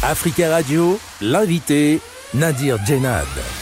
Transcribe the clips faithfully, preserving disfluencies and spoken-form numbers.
Africa Radio, l'invité, Nadir Djenad.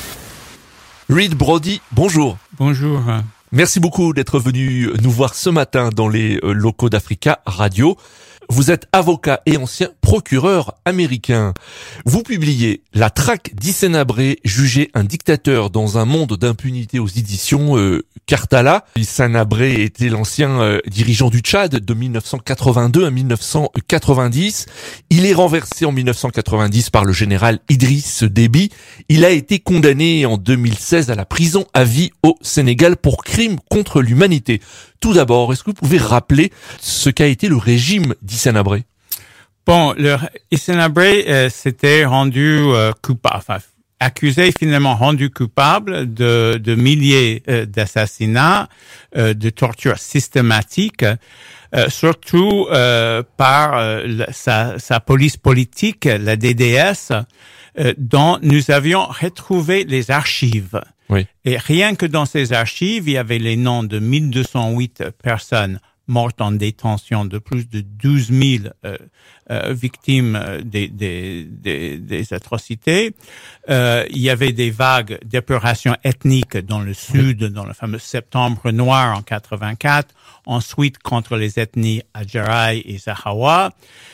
Reed Brody, bonjour. Bonjour. Merci beaucoup d'être venu nous voir ce matin dans les locaux d'Africa Radio. Vous êtes avocat et ancien procureur américain. Vous publiez La traque d'Hissène Habré, jugé un dictateur dans un monde d'impunité aux éditions euh, Karthala. Hissène Habré était l'ancien euh, dirigeant du Tchad de mille neuf cent quatre-vingt-deux à mille neuf cent quatre-vingt-dix. Il est renversé en mille neuf cent quatre-vingt-dix par le général Idriss Déby. Il a été condamné en deux mille seize à la prison à vie au Sénégal pour crimes contre l'humanité. Tout d'abord, est-ce que vous pouvez rappeler ce qu'a été le régime d'Hissène Habré? Bon, le Hissène Habré euh, s'était rendu euh, coupable, enfin accusé, finalement rendu coupable de, de milliers euh, d'assassinats, euh, de tortures systématiques, euh, surtout euh, par euh, la, sa, sa police politique, la D D S, euh, dont nous avions retrouvé les archives. Oui. Et rien que dans ces archives, il y avait les noms de mille deux cent huit personnes mortes en détention, de plus de douze mille euh, euh, victimes des, des, des, des atrocités. Euh, il y avait des vagues d'épuration ethnique dans le sud, oui. Dans le fameux septembre noir en quatre-vingt-quatre, ensuite contre les ethnies Adjaraï et Zahawa.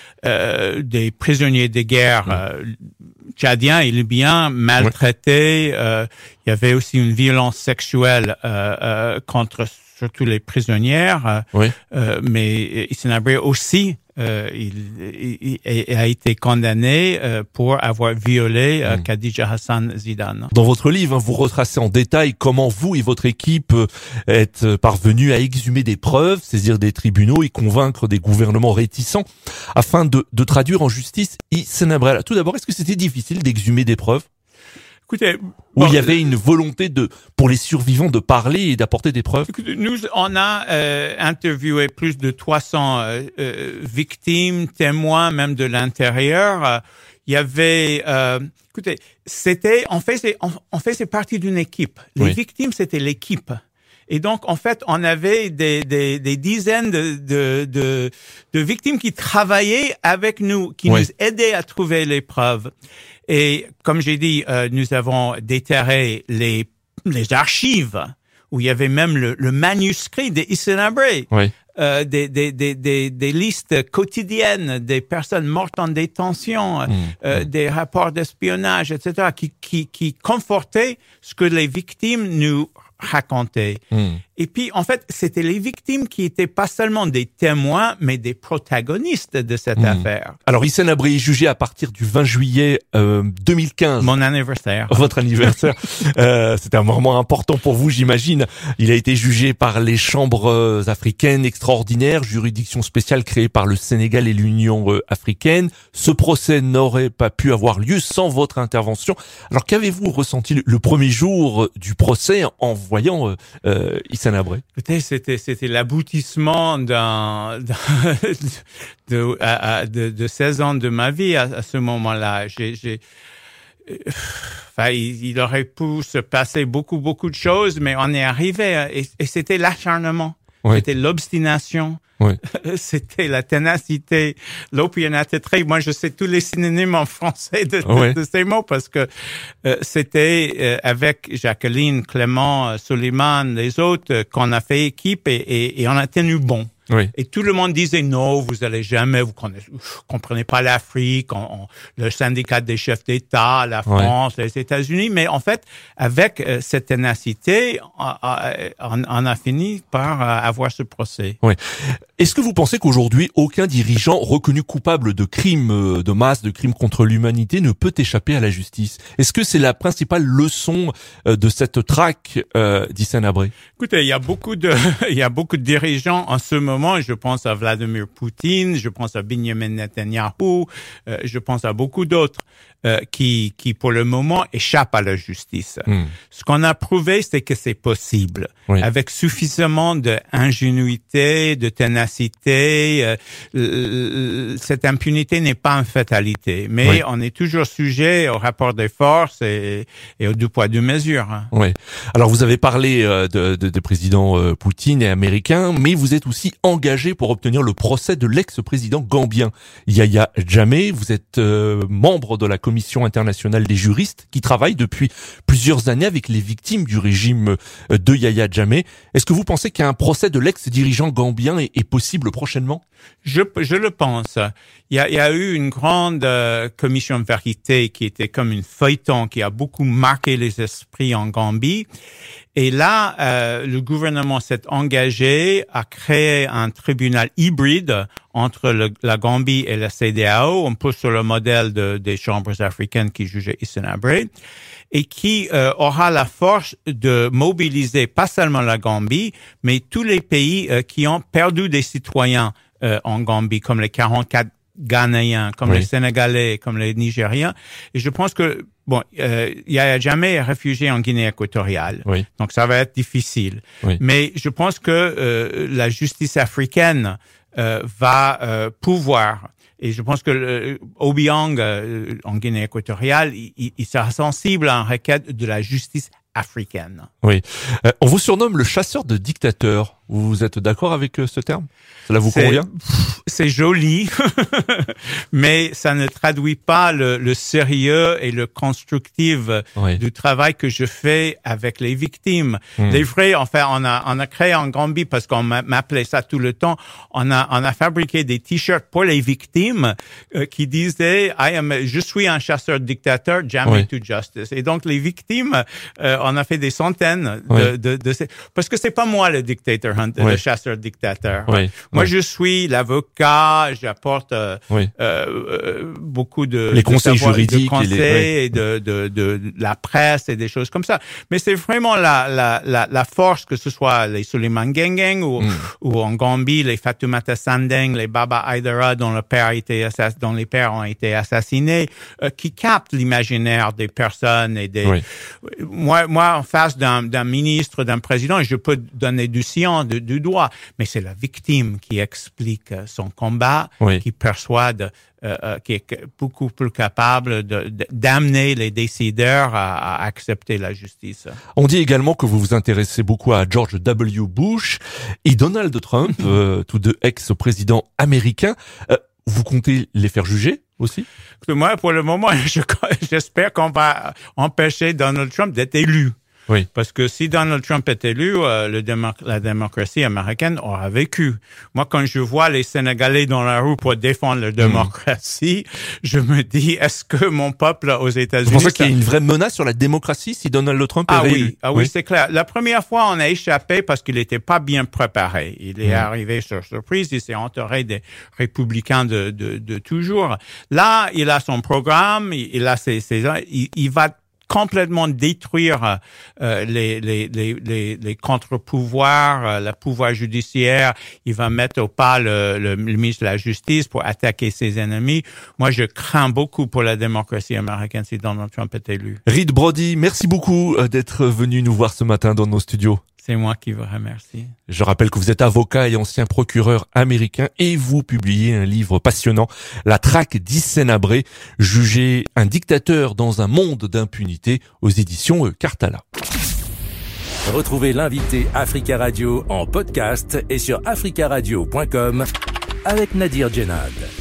Euh, des prisonniers de guerre euh, tchadiens et libyens maltraités. Euh, il y avait aussi une violence sexuelle euh, euh, contre surtout les prisonnières. Oui. Euh, mais Hissène Habré aussi, euh, il, il, il a été condamné euh, pour avoir violé euh, mmh. Khadija Hassan Zidane. Dans votre livre, vous retracez en détail comment vous et votre équipe êtes parvenus à exhumer des preuves, saisir des tribunaux et convaincre des gouvernements réticents afin de, de traduire en justice Hissène Habré. Tout d'abord, est-ce que c'était difficile d'exhumer des preuves? Écoutez, où bon, il y avait une volonté de, pour les survivants de parler et d'apporter des preuves? Écoutez, nous, on a euh, interviewé plus de trois cents euh, euh, victimes, témoins, même de l'intérieur. Euh, il y avait, euh, écoutez, c'était, en fait, c'est, en, en fait, c'est partie d'une équipe. Les oui. victimes, c'était l'équipe. Et donc, en fait, on avait des, des, des dizaines de, de, de, de victimes qui travaillaient avec nous, qui oui. nous aidaient à trouver les preuves. Et comme j'ai dit, euh, nous avons déterré les, les archives où il y avait même le, le manuscrit de Hissène Habré, oui. euh, des, des, des, des, des listes quotidiennes des personnes mortes en détention, mmh. euh, mmh. des rapports d'espionnage, et cetera, qui, qui, qui confortaient ce que les victimes nous racontaient. Mmh. Et puis, en fait, c'était les victimes qui étaient pas seulement des témoins, mais des protagonistes de cette mmh. affaire. Alors, Hissène Habré est jugé à partir du vingt juillet euh, deux mille quinze. Mon anniversaire. Votre anniversaire. euh, c'était un moment important pour vous, j'imagine. Il a été jugé par les chambres africaines extraordinaires, juridiction spéciale créée par le Sénégal et l'Union euh, africaine. Ce procès n'aurait pas pu avoir lieu sans votre intervention. Alors, qu'avez-vous ressenti le, le premier jour du procès en voyant euh, euh, Hissène Habré? C'était, c'était l'aboutissement d'un, d'un de, à, de, de seize ans de ma vie à, à ce moment-là. J'ai, j'ai, enfin, il, il aurait pu se passer beaucoup, beaucoup de choses, mais on est arrivé et, et c'était l'acharnement. Oui. C'était l'obstination. Oui. C'était la ténacité, l'opiniâtreté. Moi, je sais tous les synonymes en français de, de, oui. de ces mots parce que euh, c'était euh, avec Jacqueline, Clément, Suleiman, les autres euh, qu'on a fait équipe et, et, et on a tenu bon. Oui. Et tout le monde disait non, vous allez jamais, vous connaissez, vous comprenez pas l'Afrique, on, on, le syndicat des chefs d'État, la France, oui. les États-Unis. Mais en fait, avec euh, cette ténacité, on, on, on a fini par euh, avoir ce procès. Oui. Est-ce que vous pensez qu'aujourd'hui, aucun dirigeant reconnu coupable de crimes de masse, de crimes contre l'humanité ne peut échapper à la justice? Est-ce que c'est la principale leçon de cette traque euh, d'Hissène Habré? Écoutez, il y a beaucoup de, il y a beaucoup de dirigeants en ce moment. Je pense à Vladimir Poutine, je pense à Benjamin Netanyahu, euh, je pense à beaucoup d'autres euh, qui, qui pour le moment échappent à la justice. Mm. Ce qu'on a prouvé, c'est que c'est possible, oui. avec suffisamment d'ingénuité, de ténacité. ténacité. Euh, euh, cette impunité n'est pas une fatalité, mais oui. on est toujours sujet au rapport des forces et, et au deux poids deux mesures. Oui. Alors vous avez parlé euh, de, de, de président euh, Poutine et américain, mais vous êtes aussi engagé pour obtenir le procès de l'ex-président gambien Yahya Jammeh. Vous êtes euh, membre de la Commission internationale des juristes qui travaille depuis plusieurs années avec les victimes du régime de Yahya Jammeh. Est-ce que vous pensez qu'un procès de l'ex-dirigeant gambien est, est possible prochainement? Je, je le pense. Il y a, il y a eu une grande euh, commission de vérité qui était comme une feuilleton qui a beaucoup marqué les esprits en Gambie. Et là, euh, le gouvernement s'est engagé à créer un tribunal hybride entre le, la Gambie et la C D A O, un peu sur le modèle de, des chambres africaines qui jugeaient Hissène Habré, et qui euh, aura la force de mobiliser pas seulement la Gambie, mais tous les pays euh, qui ont perdu des citoyens euh, en Gambie, comme les quarante-quatre Ghanéens, comme oui. les Sénégalais, comme les Nigériens. Et je pense que bon, euh, Yahya Jammeh est réfugié en Guinée équatoriale, oui. donc ça va être difficile. Oui. Mais je pense que euh, la justice africaine euh, va euh, pouvoir. Et je pense que euh, Obiang, euh, en Guinée équatoriale, il, il sera sensible à une requête de la justice africaine. Oui. Euh, on vous surnomme le chasseur de dictateurs. Vous êtes d'accord avec euh, ce terme? Cela vous c'est, convient? C'est joli, mais ça ne traduit pas le, le sérieux et le constructif oui. du travail que je fais avec les victimes. Mmh. Les vrais, enfin, on a, on a créé en Gambie, parce qu'on m'appelait ça tout le temps, on a, on a fabriqué des t-shirts pour les victimes euh, qui disaient, I am, je suis un chasseur dictateur, Jammeh oui. to justice. Et donc, les victimes, euh, on a fait des centaines oui. de, de, de ces, parce que c'est pas moi le dictateur, hein, oui. le chasseur dictateur. Oui. Moi, oui. je suis l'avocat, j'apporte euh, oui. euh, beaucoup de les conseils de savoir, juridiques, de conseils et, les... et de, de, de, de la presse et des choses comme ça. Mais c'est vraiment la, la, la, la force, que ce soit les Suleiman Gengeng ou, mm. ou en Gambie, les Fatoumata Sandeng, les Baba Haidara dont le père a été assass... dont les pères ont été assassinés, euh, qui captent l'imaginaire des personnes et des. Oui. Moi, moi, en face d'un, d'un ministre, d'un président, je peux donner du sien, du, du doigt, mais c'est la victime qui explique son combat, oui. qui persuade, euh, euh, qui est beaucoup plus capable de, de, d'amener les décideurs à, à accepter la justice. On dit également que vous vous intéressez beaucoup à George W. Bush et Donald Trump, euh, tous deux ex-présidents américains. Euh, vous comptez les faire juger aussi? Moi, pour le moment, je, j'espère qu'on va empêcher Donald Trump d'être élu. Oui. Parce que si Donald Trump est élu, euh, le démo- la démocratie américaine aura vécu. Moi, quand je vois les Sénégalais dans la rue pour défendre la démocratie, mmh. je me dis, est-ce que mon peuple aux États-Unis... Vous pensez ça... qu'il y a une vraie menace sur la démocratie si Donald Trump est ah réélu? Oui, ah oui, oui, c'est clair. La première fois, on a échappé parce qu'il n'était pas bien préparé. Il est mmh. arrivé sur surprise, il s'est entouré des républicains de, de, de toujours. Là, il a son programme, il a ses... ses il, il va complètement détruire euh, les, les, les, les, les contre-pouvoirs, euh, le pouvoir judiciaire. Il va mettre au pas le, le, le ministre de la Justice pour attaquer ses ennemis. Moi, je crains beaucoup pour la démocratie américaine si Donald Trump est élu. Reed Brody, merci beaucoup d'être venu nous voir ce matin dans nos studios. C'est moi qui vous remercie. Je rappelle que vous êtes avocat et ancien procureur américain et vous publiez un livre passionnant, La traque d'Hissène Habré, jugé un dictateur dans un monde d'impunité, aux éditions Cartala. Retrouvez l'invité Africa Radio en podcast et sur africa radio point com avec Nadir Djenad.